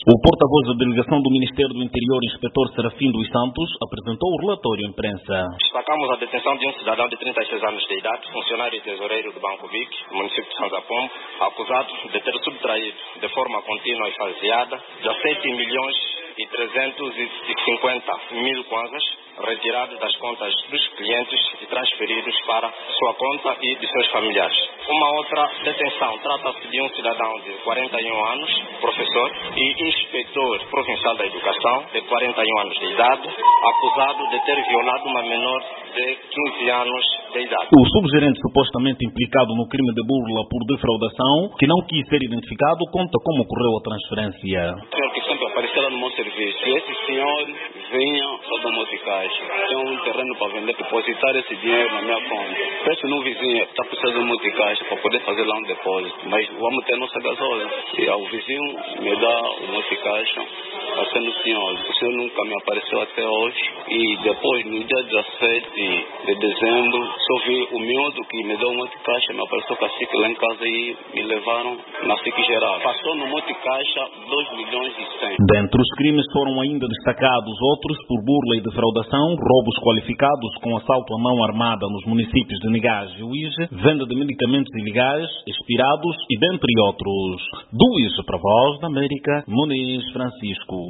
O porta-voz da delegação do Ministério do Interior, inspetor Serafim dos Santos, apresentou o relatório à imprensa. Destacamos a detenção de um cidadão de 36 anos de idade, funcionário e tesoureiro do Banco BIC, no município de Santo Apombo, acusado de ter subtraído de forma contínua e faseada 17 milhões e 350 mil kwanzas retirados das contas dos clientes e transferidos para sua conta e de seus familiares. Uma outra detenção trata-se de um cidadão de 41 anos, professor e inspetor provincial da educação, de 41 anos de idade, acusado de ter violado uma menor de 15 anos de idade. O subgerente supostamente implicado no crime de burla por defraudação, que não quis ser identificado, conta como ocorreu a transferência. O senhor que sempre apareceu lá no meu serviço, e esse senhor vinha só do Moticaixa, tem um terreno para vender, depositar esse dinheiro na minha conta. Peço no vizinho, está precisando do Moticaixa para poder fazer lá um depósito, mas vamos ter nossa gasolina. E ao vizinho me dá o Moticaixa, passando o senhor nunca me apareceu até hoje, e depois no dia 17 de dezembro, só vi o miúdo que me deu o Moticaixa, me apareceu cacique lá em casa e me levaram na SIC geral. Passou no Moticaixa 2 milhões e 100. Dentre os crimes foram ainda destacados outros por burla e defraudação, roubos qualificados com assalto à mão armada nos municípios de Negás e Uíge, venda de medicamentos ilegais, expirados e dentre outros. Do Isso para a Voz da América, Muniz Francisco.